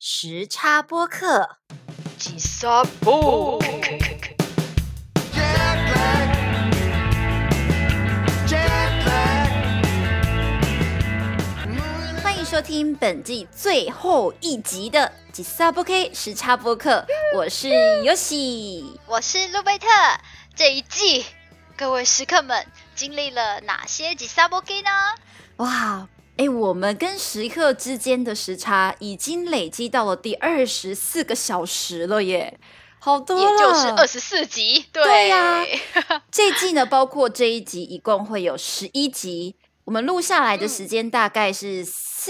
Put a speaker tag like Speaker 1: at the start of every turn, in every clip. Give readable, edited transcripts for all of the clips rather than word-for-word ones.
Speaker 1: 时差播客，
Speaker 2: 吉萨播。
Speaker 1: 欢迎收听本季最后一集的吉萨播 K 时差播客，我是尤喜，
Speaker 2: 我是路贝特。这一季，各位食客们经历了哪些吉萨播 K 呢？
Speaker 1: 哇！我们跟食客之间的时差已经累积到了第24个小时了耶，好多了，
Speaker 2: 也就是24集。
Speaker 1: 对呀、这一季呢，包括这一集，一共会有11集。我们录下来的时间大概是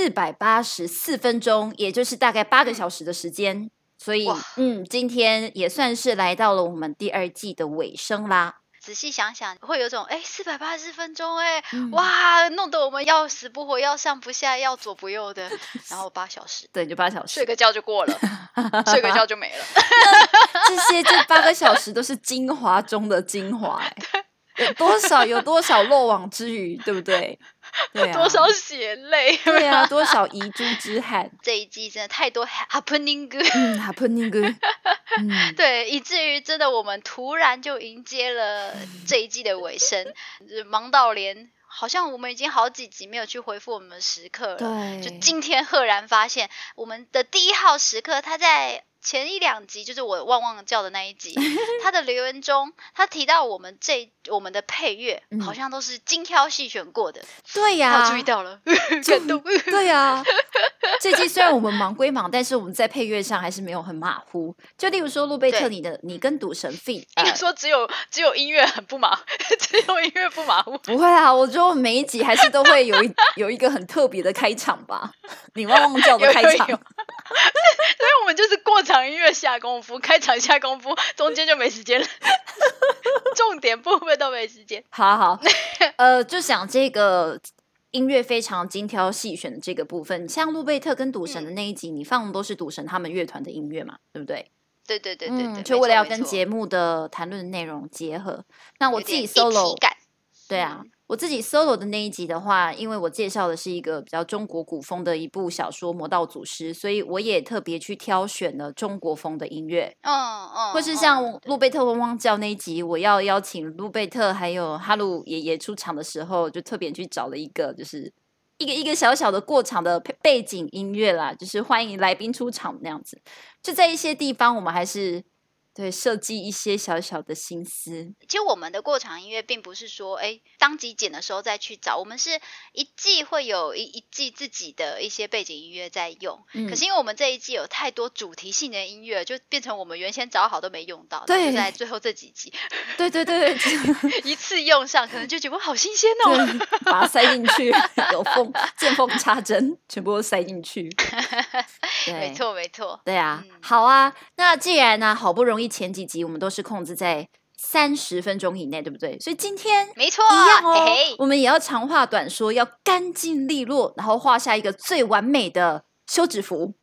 Speaker 1: 484分钟，也就是大概8个小时的时间。所以，今天也算是来到了我们第2季的尾声啦。
Speaker 2: 仔细想想，会有种480分钟哇，弄得我们要死不活，要上不下，要左不右的，然后8小时，
Speaker 1: 对，就8小时，
Speaker 2: 睡个觉就过了，睡个觉就没了。
Speaker 1: 这8个小时都是精华中的精华，有多少漏网之鱼，对不对？对啊，
Speaker 2: 多少血泪，
Speaker 1: 对啊，多少遗珠之憾。
Speaker 2: 这一季真的太多 happening，
Speaker 1: happening，
Speaker 2: 对，以至于真的我们突然就迎接了这一季的尾声，忙到连好像我们已经好几集没有去回复我们的食客了。
Speaker 1: 对，
Speaker 2: 就今天赫然发现，我们的第1号食客他在前1、2集，就是我汪汪叫的那一集，他的留言中，他提到我们的配乐好像都是精挑细选过的。
Speaker 1: 对呀，
Speaker 2: 我注意到了，感动。
Speaker 1: 对呀，这季虽然我们忙归忙，但是我们在配乐上还是没有很马虎。就例如说路贝特，你跟赌神 feat，
Speaker 2: 应该说只有音乐很不马，只有音乐不马虎。
Speaker 1: 不会啊，我觉得每一集还是都会有一个很特别的开场吧。你汪汪叫的开场。
Speaker 2: 有所以我们就是过场音乐下功夫，开场下功夫，中间就没时间了。重点部分都没时间。
Speaker 1: 好，就想这个音乐非常精挑细选的这个部分，像路贝特跟赌神的那一集，你放的都是赌神他们乐团的音乐嘛，对不对？
Speaker 2: 对，
Speaker 1: 就为了要跟节目的谈论的内容结合。那我自己 solo， 对啊。我自己 solo 的那一集的话，因为我介绍的是一个比较中国古风的一部小说《魔道祖师》，所以我也特别去挑选了中国风的音乐。或是像路贝特汪汪叫那一集，我要邀请路贝特还有哈鲁爷爷出场的时候，就特别去找了一个就是一个小小的过场的背景音乐啦，就是欢迎来宾出场那样子。就在一些地方，我们还是对设计一些小小的心思。
Speaker 2: 其实我们的过场音乐并不是说当集剪的时候再去找，我们是一季会有一季自己的一些背景音乐在用。可是因为我们这一季有太多主题性的音乐，就变成我们原先找好都没用到，就在最后这几集
Speaker 1: 对
Speaker 2: 一次用上，可能就觉得好新鲜哦，
Speaker 1: 把它塞进去，有见缝插针，全部都塞进去。
Speaker 2: 没错，
Speaker 1: 对啊，好啊。那既然呢，好不容易前几集我们都是控制在30分钟以内，对不对？所以今天
Speaker 2: 没错
Speaker 1: 一样哦，我们也要长话短说，要干净利落，然后画下一个最完美的休止符。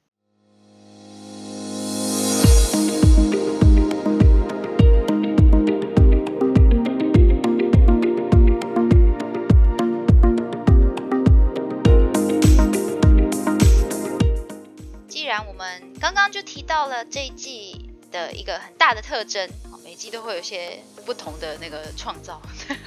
Speaker 2: 既然我们刚刚就提到了这一季的一个很大的特征，每季都会有一些不同的那个创造，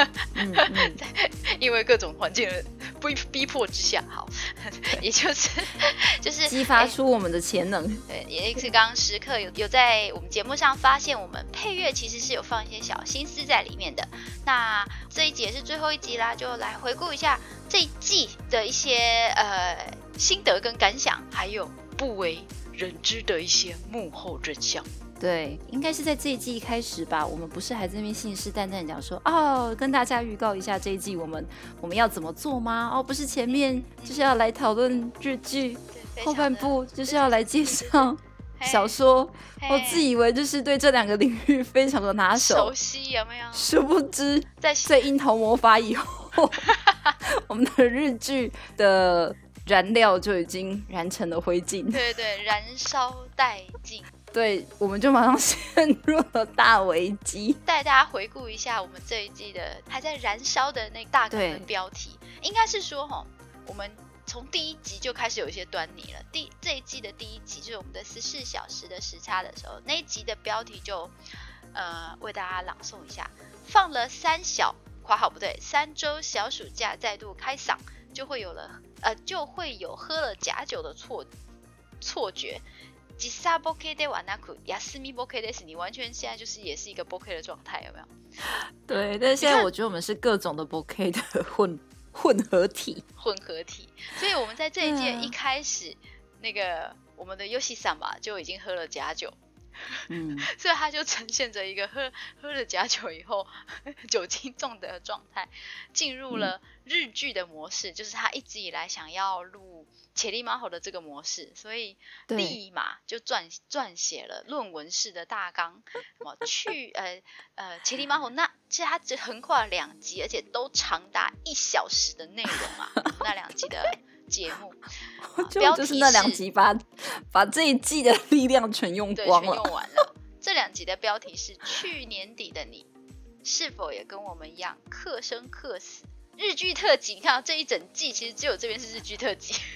Speaker 2: 因为各种环境的逼迫之下，好，也就是
Speaker 1: 激发出我们的潜能。
Speaker 2: 对，也是刚刚时刻有在我们节目上发现，我们配乐其实是有放一些小心思在里面的。那这一集也是最后一集啦，就来回顾一下这一季的一些心得跟感想，还有不为人知的一些幕后真相。
Speaker 1: 对，应该是在这一季开始吧，我们不是还在那边信誓旦旦讲说跟大家预告一下这一季我们要怎么做吗？不是前面就是要来讨论日剧，后半部就是要来介绍小说，我自以为就是对这2个领域非常的拿手
Speaker 2: 熟悉，有没有？
Speaker 1: 殊不知在樱桃魔法以后我们的日剧的燃料就已经燃成了灰烬。
Speaker 2: 对，燃烧殆尽。
Speaker 1: 对，我们就马上陷入了大危机。
Speaker 2: 带大家回顾一下我们这一季的还在燃烧的那大纲的标题，应该是说我们从第一集就开始有一些端倪了。这一季的第一集就是我们的14小时的时差的时候，那一集的标题就为大家朗诵一下：放了3周小暑假再度开嗓，就会有喝了假酒的错觉。実際ボケではなく休みボケです，你完全现在就是也是一个 bokeh 的状态，有没有？
Speaker 1: 对，但是现在我觉得我们是各种的 bokeh 的混合体，
Speaker 2: 所以我们在这一届一开始，那个我们的 Yoshi さん嘛就已经喝了假酒。所以他就呈现着一个喝了假酒以后酒精中的状态，进入了日剧的模式，就是他一直以来想要录切里马吼的这个模式，所以立马就撰写了论文式的大纲，切里马吼那其实他只横跨了2集，而且都长达1小时的内容啊，那2集的节目，
Speaker 1: 就是那2集把这一季的力量全用光了，
Speaker 2: 全用完了。这2集的标题是去年底的你是否也跟我们一样克生克死？日剧特辑，你看这一整季其实只有这边是日剧特辑，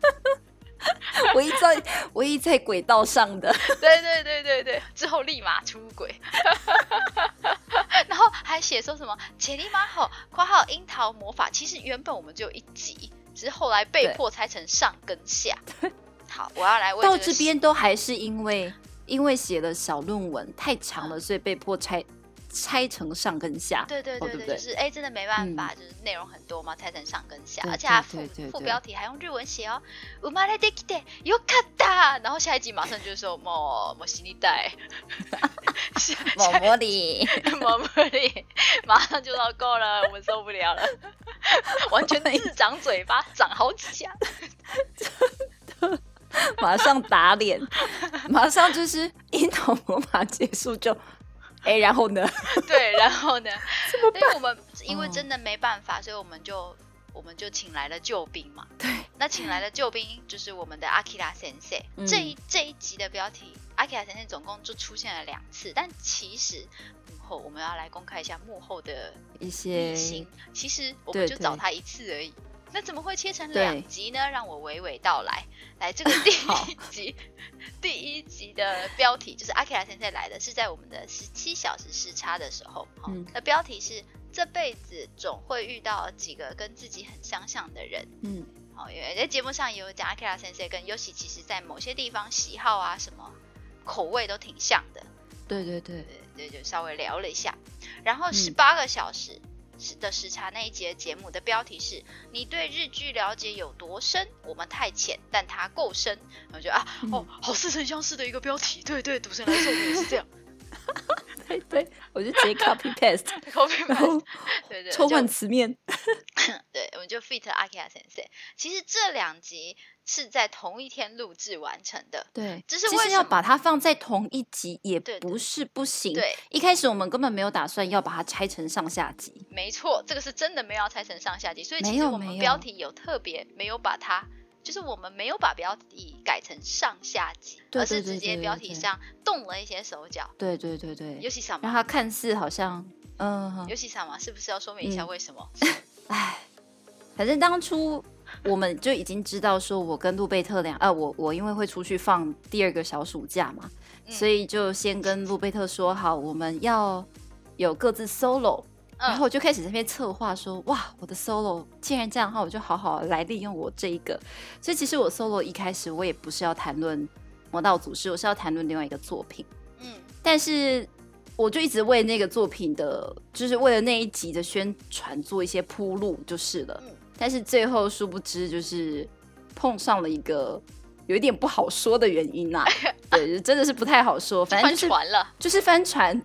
Speaker 1: 唯一在轨道上的，
Speaker 2: 对，之后立马出轨，然后还写说什么切里马吼（括号樱桃魔法），其实原本我们就有1集。只是后来被迫拆成上跟下。好，我要来为
Speaker 1: 到这边都还是因为写了小论文太长了，所以被迫拆成上跟下。
Speaker 2: 对，就是真的没办法，就是内容很多嘛，拆成上跟下，而且它副标题还用日文写哦，生まれてきてよかった。然后下一集马上就说も死にたい，
Speaker 1: もり，
Speaker 2: 马上就要够了，我们受不了了，完全自长嘴巴，长好几下，
Speaker 1: 真的，马上打脸，马上就是樱桃魔法结束就。然后呢？
Speaker 2: 对，然后呢？因为真的没办法，所以我们就请来了救兵嘛。
Speaker 1: 对，
Speaker 2: 那请来的救兵就是我们的阿基拉先生。这一集的标题，阿基拉先生总共就出现了2次，但其实幕后我们要来公开一下幕后的
Speaker 1: 一些
Speaker 2: 秘辛。其实我们就找他1次而已。那怎么会切成2集呢？让我娓娓道来。来，这个第一集的标题就是阿基拉先生来的是在我们的17小时时差的时候，那标题是这辈子总会遇到几个跟自己很相像的人。因为在节目上也有讲阿基拉先生跟 Yoshi 其实在某些地方喜好啊什么口味都挺像的。
Speaker 1: 对，
Speaker 2: 就稍微聊了一下。然后18个小时的时差那一集的节目的标题是你对日剧了解有多深？我们太浅，但它够深。我觉得好似曾相识的一个标题。对，赌神来说我们也是这样。
Speaker 1: 对，我就直接 copy paste， 然后抽换词面。
Speaker 2: 对，我们就 fit 阿基拉先生。其实这2集是在同一天录制完成的。
Speaker 1: 对，
Speaker 2: 只是
Speaker 1: 其实要把它放在同一集也不是不行。
Speaker 2: 对，
Speaker 1: 一开始我们根本没有打算要把它拆成上下集。
Speaker 2: 没错，这个是真的没有要拆成上下集，所以其实我们标题有特别没有把它。就是我们没有把标题改成上下集，而是直接标题上动了一些手脚。
Speaker 1: 对，
Speaker 2: 尤其什么？
Speaker 1: 让它看似好像
Speaker 2: 尤其什么？是不是要说明一下为什么？
Speaker 1: 反正当初我们就已经知道说，我跟路贝特我因为会出去放第2个小暑假嘛，所以就先跟路贝特说好，我们要有各自 solo。然后我就开始在那边策划说，哇，我的 solo 既然这样的话，我就好好来利用我这一个。所以其实我 solo 一开始我也不是要谈论魔道祖师，我是要谈论另外一个作品。但是我就一直为那个作品的，就是为了那一集的宣传做一些铺路就是了。但是最后殊不知就是碰上了一个有一点不好说的原因啊。对，真的是不太好说，反正就是
Speaker 2: 翻船了，
Speaker 1: 就是翻船。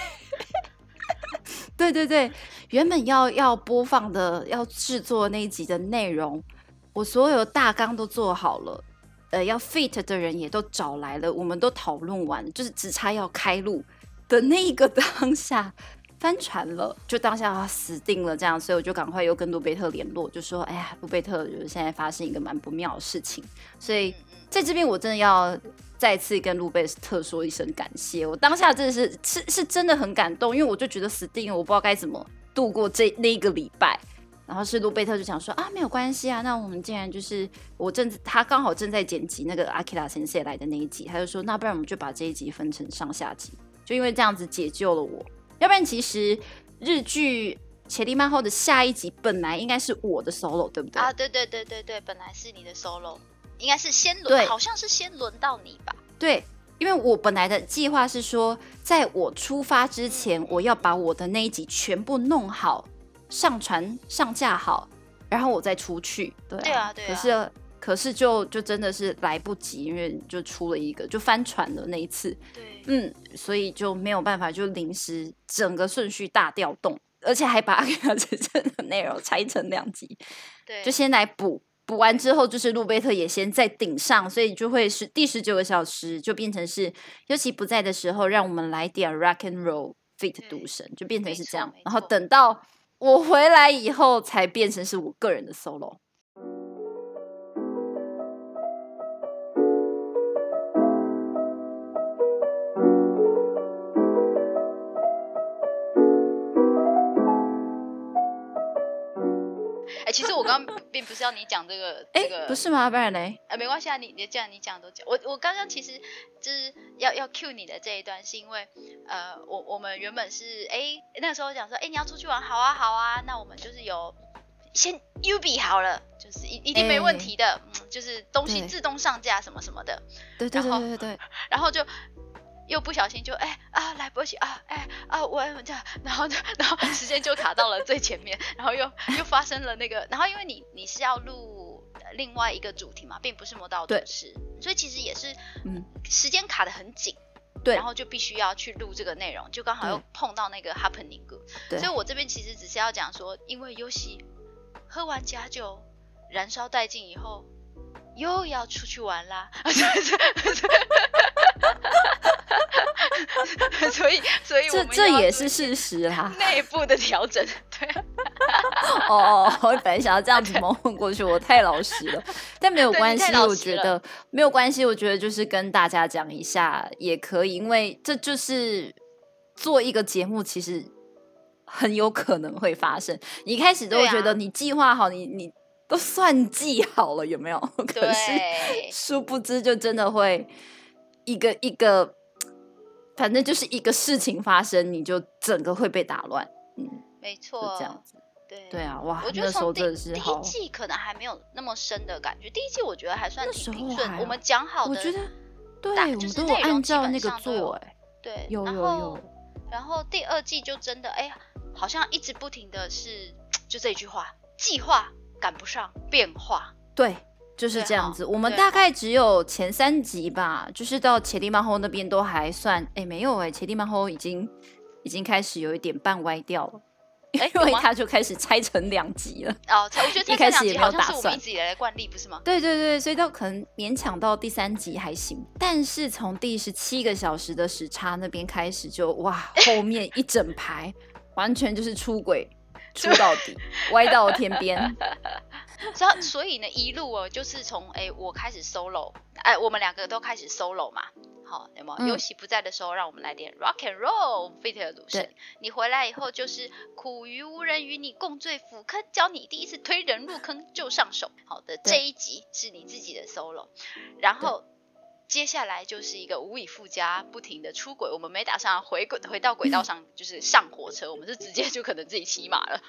Speaker 1: 对，原本要播放的、要制作那一集的内容，我所有的大纲都做好了，要 fit 的人也都找来了，我们都讨论完，就是只差要开录的那一个当下翻船了，就当下死定了这样，所以我就赶快又跟路贝特联络，就说，哎呀，路贝特就是现在发生一个蛮不妙的事情，所以在这边我真的要再次跟路贝特说一声感谢，我当下真的是真的很感动，因为我就觉得死定了，我不知道该怎么度过那一个礼拜， 然后是路贝特就讲说啊，没有关系啊，那我们既然就是他刚好正在剪辑那个阿基拉先生来的那一集，他就说那不然我们就把这一集分成上下集，就因为这样子解救了我，要不然其实日剧且利曼后的下一集本来应该是我的 solo， 对不对？
Speaker 2: 啊，对，本来是你的 solo， 应该是好像是先轮到你吧？
Speaker 1: 对。因为我本来的计划是说，在我出发之前，我要把我的那一集全部弄好、上传、上架好，然后我再出去。对啊。可是就真的是来不及，因为就出了一个就翻船了那一次。
Speaker 2: 对，
Speaker 1: 所以就没有办法，就临时整个顺序大调动，而且还把真正的内容拆成2集。
Speaker 2: 对，
Speaker 1: 就先来补完之后，就是路贝特也先在顶上，所以就会是第19个小时就变成是尤其不在的时候，让我们来点 rock and roll feat 赌神，就变成是这样。然后等到我回来以后，才变成是我个人的 solo。
Speaker 2: 其实我刚刚并不是要你讲这个，
Speaker 1: 不是吗？不然嘞？
Speaker 2: 没关系啊，你讲都讲。我刚刚其实就是要 cue 你的这一段，是因为我们原本是那个时候讲说，你要出去玩，好啊，那我们就是有先 UB 好了，就是一定没问题的，就是东西自动上架什么什么的。
Speaker 1: 对，
Speaker 2: 然后就。又不小心就来不及我这样，然后时间就卡到了最前面，然后又发生了那个，然后因为你是要录另外一个主题嘛，并不是魔导主持，所以其实也是时间卡得很紧，
Speaker 1: 对，
Speaker 2: 然后就必须要去录这个内容，就刚好又碰到那个 happening， 所以我这边其实只是要讲说，因为尤其喝完假酒燃烧殆尽以后，又要出去玩啦。所以我们
Speaker 1: 这也是事实啦，
Speaker 2: 内部的调整。对。
Speaker 1: 我本来想要这样子蒙混过去，我太老实了，但没有关系，我觉得没有关系，我觉得就是跟大家讲一下也可以，因为这就是做一个节目，其实很有可能会发生。你一开始都会觉得你计划好，你都算计好了，有没有？可是殊不知，就真的会一个。反正就是一个事情发生，你就整个会被打乱。
Speaker 2: 没错，
Speaker 1: 就这样子。对啊，哇，
Speaker 2: 我觉得从第一
Speaker 1: 好
Speaker 2: 季可能还没有那么深的感觉，第一季我觉得还算挺平顺。我们讲好的，
Speaker 1: 我觉得对，我们都有按照那个做，
Speaker 2: 对，
Speaker 1: 有。
Speaker 2: 然后第2季就真的好像一直不停的是就这句话，计划赶不上变化，
Speaker 1: 对。就是这样子，我们大概只有前3集吧，就是到且利曼后那边都还算，没有且利曼后已经开始有一点半歪掉了，因为他就开始拆成2集了。
Speaker 2: 我觉得
Speaker 1: 一开始也没有打算，
Speaker 2: 好像是我们一直以来的惯例，不是吗？
Speaker 1: 对，所以到可能勉强到第3集还行，但是从第17个小时的时差那边开始就哇，后面一整排完全就是出轨。出到底，歪到天边。
Speaker 2: 所以呢，一路就是从我开始 solo， 我们2个都开始 solo 嘛。好，有没有？尤其不在的时候，让我们来点 rock and roll feat 的鲁神。你回来以后就是苦于无人与你共醉腐坑，教你第一次推人入坑就上手。好的，这一集是你自己的 solo， 然后。接下来就是一个无以复加，不停的出轨。我们没打算回到轨道上，就是上火车，我们是直接就可能自己骑马了，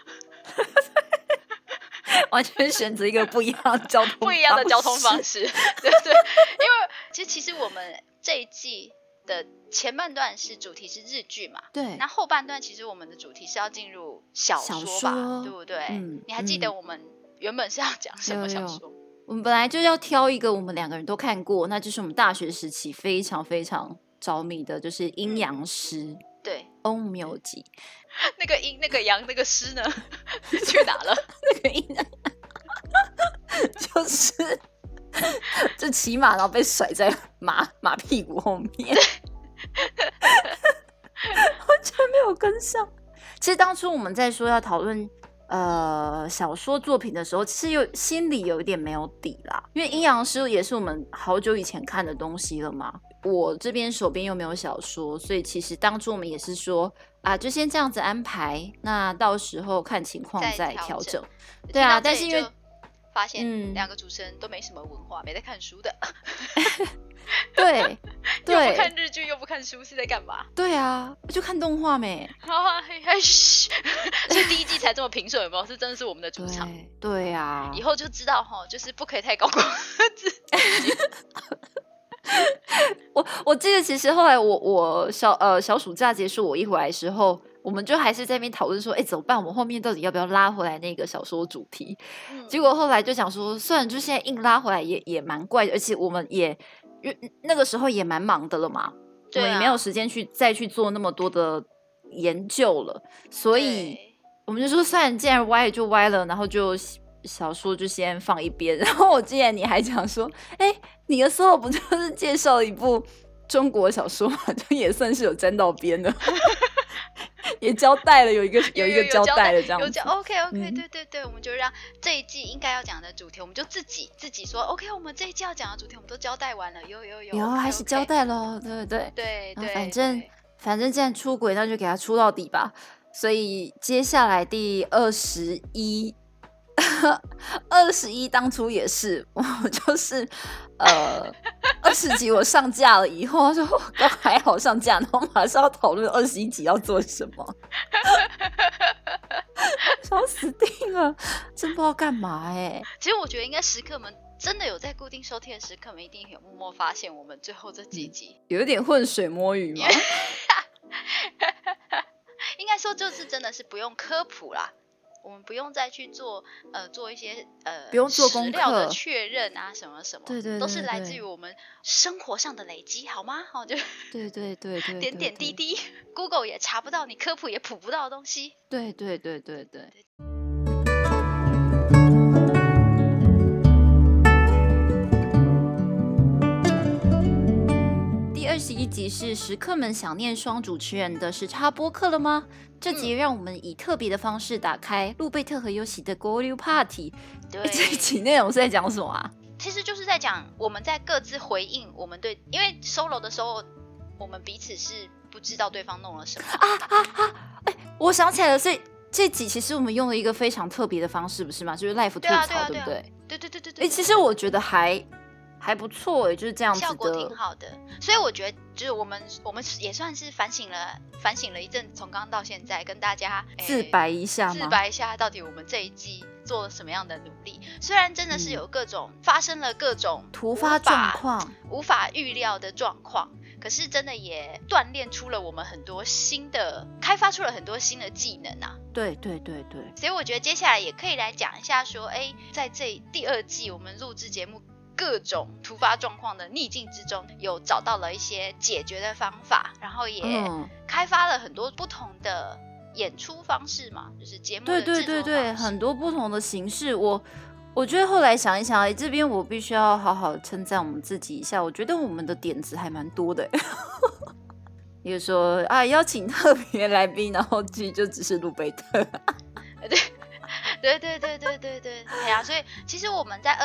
Speaker 1: 完全选择一个不一样的交通方式。
Speaker 2: 对，因为其实我们这一季的前半段是主题是日剧嘛，
Speaker 1: 对，
Speaker 2: 那后半段其实我们的主题是要进入小说吧，对不对？你还记得我们原本是要讲什么小说？
Speaker 1: 我们本来就要挑一个我们2个人都看过，那就是我们大学时期非常非常着迷的，就是阴阳师。
Speaker 2: 对，
Speaker 1: 阴阳集。
Speaker 2: 那个阴，那个阳，那个师呢？去哪了？
Speaker 1: 那个阴就是就骑马，然后被甩在马屁股后面，完全没有跟上。其实当初我们在说要讨论小说作品的时候，其实心里有一点没有底啦，因为阴阳师也是我们好久以前看的东西了嘛。我这边手边又没有小说，所以其实当初我们也是说啊，就先这样子安排，那到时候看情况再调整。对啊，但是因为
Speaker 2: 发现两个主持人都没什么文化，没在看书的。
Speaker 1: 对，
Speaker 2: 又不看日剧又不看书，是在干嘛？
Speaker 1: 对啊，就看动画没。
Speaker 2: 所以第一季才这么平顺，有没有？是真的是我们的主场。
Speaker 1: 对啊，
Speaker 2: 以后就知道就是不可以太高光。
Speaker 1: 我记得其实后来我小暑假结束，我一回来的时候，我们就还是在那边讨论说，怎么办？我们后面到底要不要拉回来那个小说主题？结果后来就想说，虽然就现在硬拉回来也蛮怪的，而且我们也那个时候也蛮忙的了嘛，我们也没有时间再去做那么多的研究了，所以我们就说，虽然既然歪了就歪了，然后就小说就先放一边。然后我记得你还讲说，你的 solo 不就是介绍了一部中国小说嘛，就也算是有沾到边的。也交代了，有一个交代了这样子。
Speaker 2: OK， 对，我们就让这一季应该要讲的主题，我们就自己说 OK， 我们这一季要讲的主题我们都交代完了，有，
Speaker 1: 还是交代了，对，反正既然出轨，那就给他出到底吧。所以接下来第21当初也是，我就是20集我上架了以后，就刚还好上架，然后马上要讨论21集要做什么，想死定了，真不知道干嘛
Speaker 2: 其实我觉得应该食客们真的有在固定收听的食客们，一定有默默发现我们最后这几集
Speaker 1: 有一点浑水摸鱼吗？
Speaker 2: 应该说就是真的是不用科普啦。我们不用再去做一些
Speaker 1: 不用做功课
Speaker 2: 史料的确认啊，什么什么，
Speaker 1: 对，
Speaker 2: 都是来自于我们生活上的累积，好吗？就
Speaker 1: 对，
Speaker 2: 点点滴滴 ，Google 也查不到，你科普也普不到的东西。
Speaker 1: 对。第21集是食客们想念双主持人的时差播客了吗？这集让我们以特别的方式打开路贝特和优喜的国流 Party。对，这一集内容是在讲什么啊？
Speaker 2: 其实就是在讲我们在各自回应我们对，因为 solo 的时候，我们彼此是不知道对方弄了什么
Speaker 1: 我想起来了，所以这集其实我们用了一个非常特别的方式，不是吗？就是 live 吐槽，对不对？
Speaker 2: 对。
Speaker 1: 其实我觉得还不错就是这样子的，
Speaker 2: 效果挺好的。所以我觉得就是我们也算是反省了一阵，从刚刚到现在跟大家
Speaker 1: 自白一下
Speaker 2: 到底我们这一季做了什么样的努力。虽然真的是有发生了各种
Speaker 1: 突发状况，
Speaker 2: 无法预料的状况，可是真的也锻炼出了我们很多开发出了很多新的技能啊。
Speaker 1: 对。
Speaker 2: 所以我觉得接下来也可以来讲一下说，在这第2季我们录制节目各种突发状况的逆境之中，有找到了一些解决的方法，然后也开发了很多不同的演出方式嘛，就是节目的制作方式。
Speaker 1: 对，很多不同的形式。我觉得后来想一想，这边我必须要好好称赞我们自己一下，我觉得我们的点子还蛮多的。比如说邀请特别来宾，然后剧就只是路贝特。
Speaker 2: 对，所以其实我们在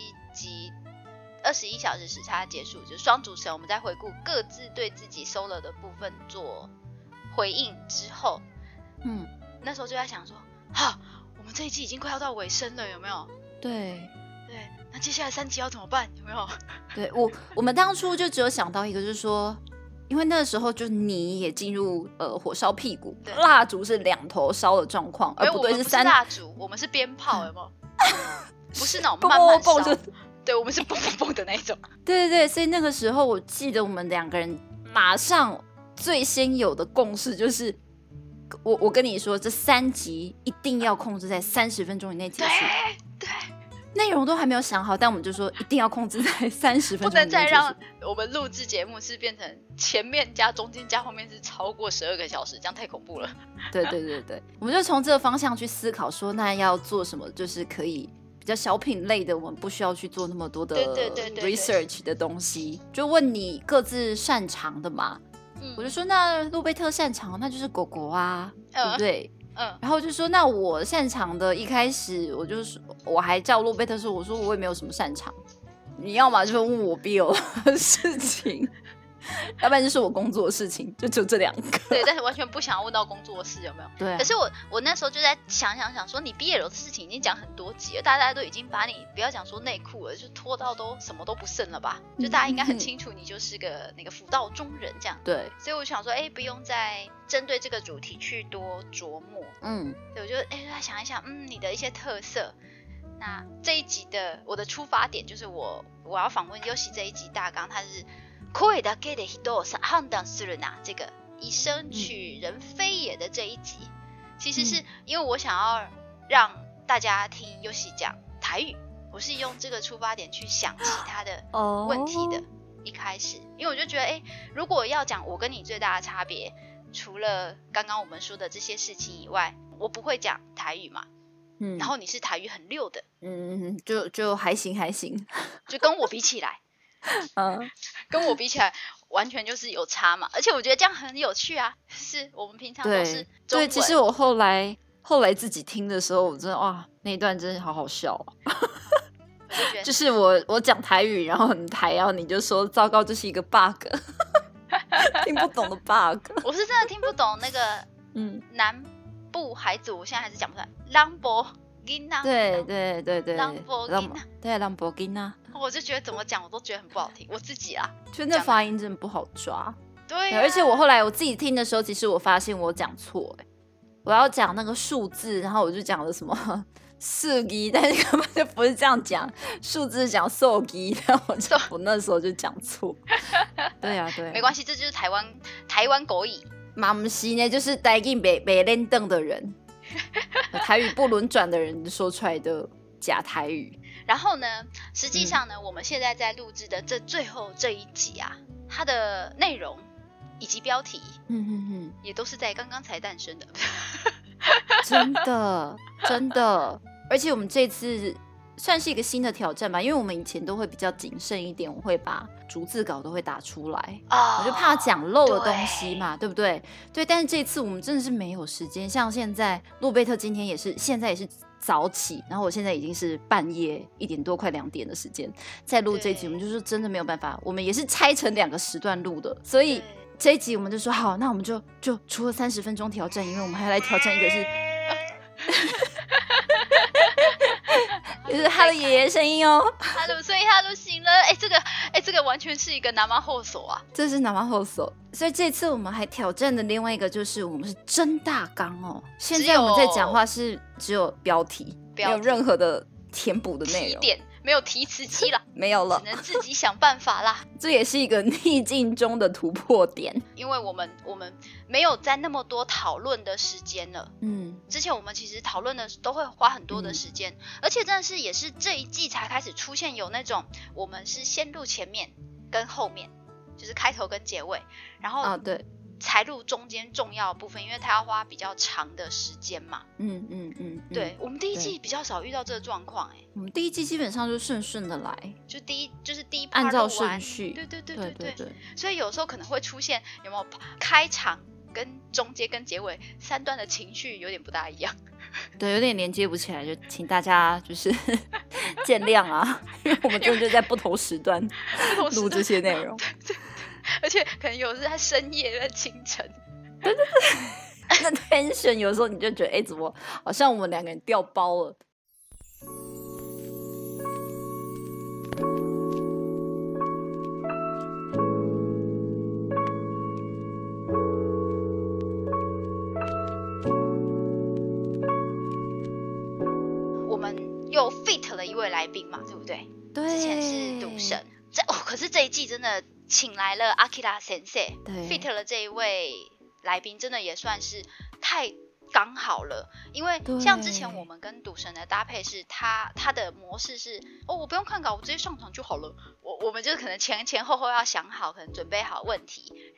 Speaker 2: 21小时时差结束，就是双主持人，我们在回顾各自对自己 solo 的部分做回应之后，那时候就在想说，我们这一季已经快要到尾声了，有没有？
Speaker 1: 对，
Speaker 2: 那接下来3集要怎么办？有没有？
Speaker 1: 对，我们当初就只有想到一个，就是说，因为那时候就你也进入火烧屁股，蜡烛是2头烧的状况，而不对是3
Speaker 2: 蜡烛，我们是鞭炮，有没有？不是那种慢慢烧，对，我们是蹦蹦蹦的那种。
Speaker 1: 对，所以那个时候我记得我们2个人马上最先有的共识就是，我跟你说，这3集一定要控制在30分钟以内结束。
Speaker 2: 对，
Speaker 1: 内容都还没有想好，但我们就说一定要控制在30分钟以内结束，
Speaker 2: 不能再让我们录制节目是变成前面加中间加后面是超过12个小时，这样太恐怖了。
Speaker 1: 对，我们就从这个方向去思考说，那要做什么，就是可以比较小品类的，我们不需要去做那么多的 research 的东西，就问你各自擅长的嘛。我就说那路贝特擅长，那就是狗狗啊，对不对？ 然后我就说那我擅长的，一开始我还叫洛贝特说，我说我也没有什么擅长，你要嘛就问我 BL 的事情，要不然就是我工作的事情，就这2个。
Speaker 2: 对，但是完全不想要问到工作的事，有没有？
Speaker 1: 对。
Speaker 2: 可是我那时候就在想说，你 BL 的事情已经讲很多集了，大家都已经把你不要讲说内裤了，就拖到都什么都不剩了吧？就大家应该很清楚，你就是个那个辅道中人这样。
Speaker 1: 对。
Speaker 2: 所以我想说，不用再针对这个主题去多琢磨。所以我就再想一想，你的一些特色。那这一集的我的出发点就是我要访问Yoshi这一集大纲，它是声だけで人を判断するな这个以声取人非也的这一集，其实是因为我想要让大家听Yoshi讲台语，我是用这个出发点去想其他的问题的。一开始，因为我就觉得，如果要讲我跟你最大的差别，除了刚刚我们说的这些事情以外，我不会讲台语嘛。然后你是台语很溜的，
Speaker 1: 就还行，
Speaker 2: 就跟我比起来，跟我比起来完全就是有差嘛。而且我觉得这样很有趣啊，是我们平常都是中文。对，
Speaker 1: 其实我后来自己听的时候，我真的哇，那一段真的好好笑啊。就是我讲台语，然后很台，然后你就说糟糕，这是一个 bug， 听不懂的 bug。
Speaker 2: 我是真的听不懂那个南部孩子，我现在还是讲不出来。朗博吉娜，
Speaker 1: 对，
Speaker 2: 朗博吉娜，
Speaker 1: 对，朗博吉娜。
Speaker 2: 我就觉得怎么讲我都觉得很不好听，我自己啦，
Speaker 1: 就那发音真的不好抓。
Speaker 2: 对，
Speaker 1: 而且我后来我自己听的时候，其实我发现我讲错，我要讲那个数字，然后我就讲了什么四基，但是根本就不是这样讲，数字讲数基，然后我那时候就讲错。对啊，
Speaker 2: 没关系，这就是台湾国语。
Speaker 1: 嘛不是呢，就是台语没练凳的人，台语不轮转的人说出来的假台语。
Speaker 2: 然后呢，实际上呢，我们现在在录制的最后这一集啊，它的内容以及标题，也都是在刚刚才诞生的。真的，而且我们这次算是一个新的挑战吧，因为我们以前都会比较谨慎一点，我会把逐字稿都会打出来，我就怕讲漏的东西嘛，对不对？对，但是这次我们真的是没有时间，像现在洛贝特今天现在也是早起，然后我现在已经是半夜1点多快2点的时间在录这一集，我们就说真的没有办法，我们也是拆成2个时段录的，所以这一集我们就说好，那我们就除了30分钟挑战，因为我们还要来挑战一个是就是他的爷爷声音哦， 所以他都醒了。这个完全是一个南马后手啊，
Speaker 1: 这是南马后手。所以这次我们还挑战的另外一个就是我们是真大纲哦。现在我们在讲话是只有标题，没有任何的填补的内容，
Speaker 2: 没有提词机了，
Speaker 1: 没有了，
Speaker 2: 只能自己想办法啦。
Speaker 1: 这也是一个逆境中的突破点，
Speaker 2: 因为我们没有在那么多讨论的时间了。之前我们其实讨论的都会花很多的时间，而且真的是也是这一季才开始出现有那种我们是先录前面跟后面，就是开头跟结尾，然后
Speaker 1: 对，
Speaker 2: 才录中间重要的部分，因为它要花比较长的时间嘛。对，我们第一季比较少遇到这个状况，
Speaker 1: 我们第一季基本上就顺的来，
Speaker 2: 就是第一 part
Speaker 1: 按照顺序，
Speaker 2: 对，所以有时候可能会出现有没有开场跟中间跟结尾3段的情绪有点不大一样，
Speaker 1: 对，有点连接不起来，就请大家就是见谅啊，因为我们真的就在不同时段录这些内容，
Speaker 2: 对，而且可能有时在深夜、在清晨，
Speaker 1: 对，那 tension 有时候你就觉得，怎么好像我们2个人掉包了。
Speaker 2: 我们又 fit 了一位来宾嘛，对不对？
Speaker 1: 对，
Speaker 2: 之前是赌神，可是这一季真的请来了 Akira 先生 ，fit 了这一位来宾，真的也算是太刚好了。因为像之前我们跟赌神的搭配是他的模式是我不用看稿，我直接上场就好了。我们就是可能前后要想好，可能准备好问题，然后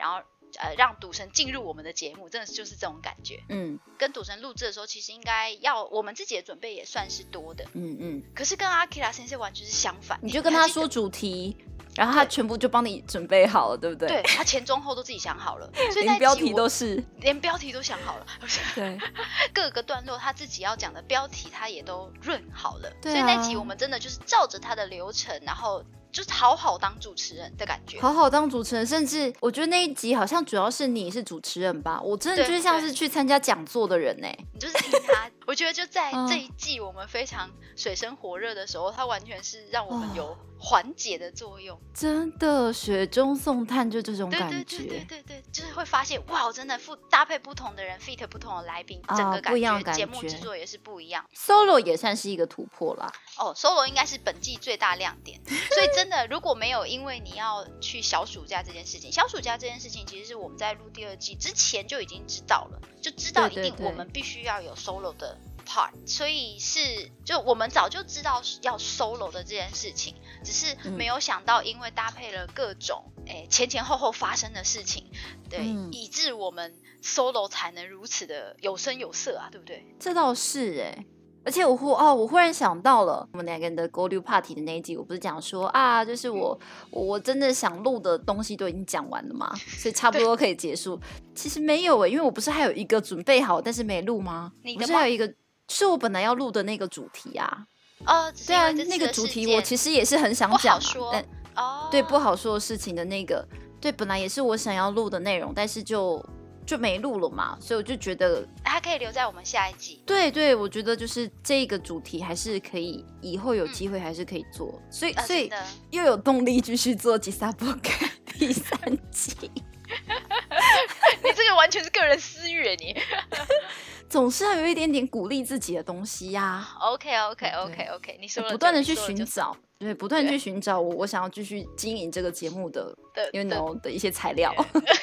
Speaker 2: 让赌神进入我们的节目，真的就是这种感觉。跟赌神录制的时候，其实应该要我们自己的准备也算是多的。可是跟阿基拉先生完全是相反，
Speaker 1: 你就跟他说主题，然后他全部就帮你准备好了，对不对？
Speaker 2: 对，他前中后都自己想好了，所以
Speaker 1: 连标题都是，
Speaker 2: 连标题都想好了。
Speaker 1: 对，
Speaker 2: 各个段落他自己要讲的标题他也都润好了。
Speaker 1: 对啊，
Speaker 2: 所以那集我们真的就是照着他的流程，然后就是好好当主持人的感觉，
Speaker 1: 好好当主持人，甚至我觉得那一集好像主要是你是主持人吧，我真的就是像是去参加讲座的人欸。
Speaker 2: 你就是听他，我觉得就在这一季我们非常水深火热的时候，他完全是让我们有缓解的作用。
Speaker 1: 真的雪中送炭就这种感觉，
Speaker 2: 对，就是会发现哇，真的搭配不同的人 fit 不同的来宾，整个感觉节目制作也是不一样。
Speaker 1: Solo 也算是一个突破啦。
Speaker 2: Solo 应该是本季最大亮点。所以真的如果没有因为你要去小暑假这件事情，小暑假这件事情其实是我们在录第2季之前就已经知道了，就知道一定我们必须要有 Solo 的part， 所以就我们早就知道要 solo 的这件事情，只是没有想到因为搭配了各种前后发生的事情，对，以致我们 solo 才能如此的有声有色啊，对不对？
Speaker 1: 这倒是而且我忽然想到了我们两个人的 Go to Party 的那一集，我不是讲说啊，就是我真的想录的东西都已经讲完了嘛，所以差不多可以结束。其实没有因为我不是还有一个准备好但是没录吗？
Speaker 2: 你的吗？
Speaker 1: 不是还有一个是我本来要录的那个主题啊。
Speaker 2: 对啊，
Speaker 1: 那个主题我其实也是很想讲对，不好说的事情的那个，对，本来也是我想要录的内容，但是就没录了嘛，所以我就觉得
Speaker 2: 它可以留在我们下一季。
Speaker 1: 对，我觉得就是这个主题还是可以，以后有机会还是可以做，所以又有动力继续做吉萨波克第3季。
Speaker 2: 你这个完全是个人私欲你
Speaker 1: 总是要有一点点鼓励自己的东西呀。
Speaker 2: OK， 你说了，
Speaker 1: 不断的去寻找，对，不断去寻找我想要继续经营这个节目的的一些材料。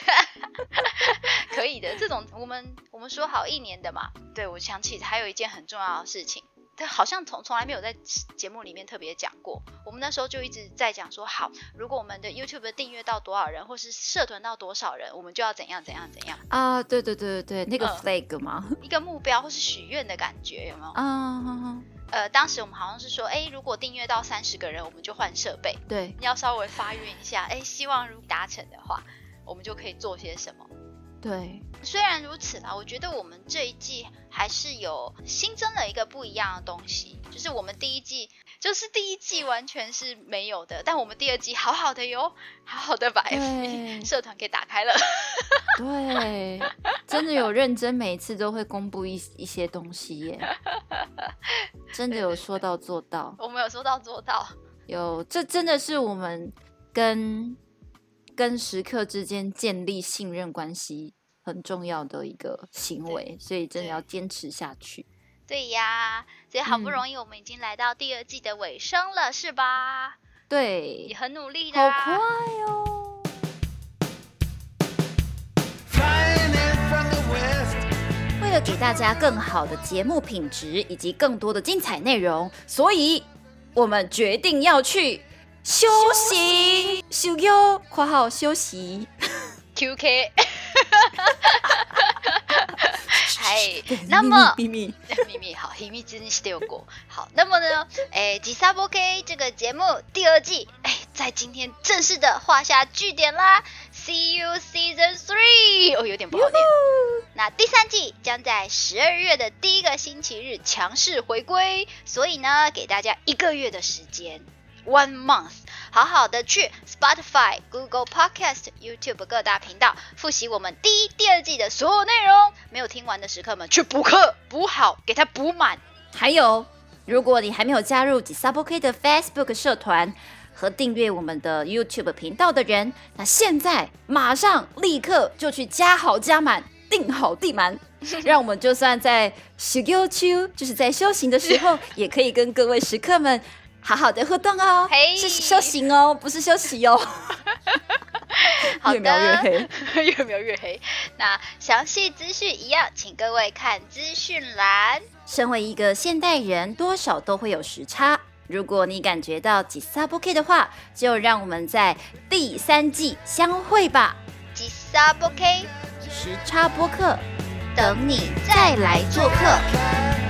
Speaker 2: 可以的，这种我们说好1年的嘛。对，我想起还有一件很重要的事情，好像从来没有在节目里面特别讲过。我们那时候就一直在讲说，好，如果我们的 YouTube 的订阅到多少人，或是社团到多少人，我们就要怎样
Speaker 1: 啊？对，那个 flag 吗？
Speaker 2: 一个目标或是许愿的感觉，有没有？当时我们好像是说，如果订阅到30个人，我们就换设备。
Speaker 1: 对，
Speaker 2: 你要稍微发愿一下，希望如果达成的话，我们就可以做些什么。
Speaker 1: 对，
Speaker 2: 虽然如此啦，我觉得我们这一季还是有新增了一个不一样的东西，就是我们第一季完全是没有的，但我们第2季好好的哟，好好的把 FB 社团给打开了。
Speaker 1: 对，真的有认真，每一次都会公布一些东西耶，真的有说到做到。
Speaker 2: 我们有说到做到，
Speaker 1: 这真的是我们跟食客之间建立信任关系很重要的一个行为，所以真的要坚持下去。
Speaker 2: 对呀，所以好不容易我们已经来到第2季的尾声了，是吧？
Speaker 1: 对，
Speaker 2: 也很努力的，
Speaker 1: 好快哦。为了给大家更好的节目品质以及更多的精彩内容，所以我们决定要去休息，休休括号休息
Speaker 2: QK 那么
Speaker 1: 秘密
Speaker 2: 好，秘密真しておこう。好，那么呢，吉萨波 K 这个节目第2季，在今天正式的画下句点啦。See you season 3，有点不好念。那第3季将在12月的第1个星期日强势回归，所以呢，给大家1个月的时间。1 month， 好好的去 Spotify、Google Podcast、YouTube 各大频道复习我们第1、第2季的所有内容。没有听完的时刻们，去补课，补好，给它补满。
Speaker 1: 还有，如果你还没有加入吉萨波 K 的 Facebook 社团和订阅我们的 YouTube 频道的人，那现在马上立刻就去加好加满，订好订满，让我们就算在休休，就是在修行的时候，也可以跟各位食客们好好的互动哦，是修行哦，不是休息哦。
Speaker 2: 好的，
Speaker 1: 越描越黑，
Speaker 2: 越描越黑。那详细资讯一样，请各位看资讯栏。
Speaker 1: 身为一个现代人，多少都会有时差。如果你感觉到吉萨波 K 的话，就让我们在第3季相会吧。
Speaker 2: 吉萨沙波 K
Speaker 1: 时差播客，
Speaker 2: 等你再来做客。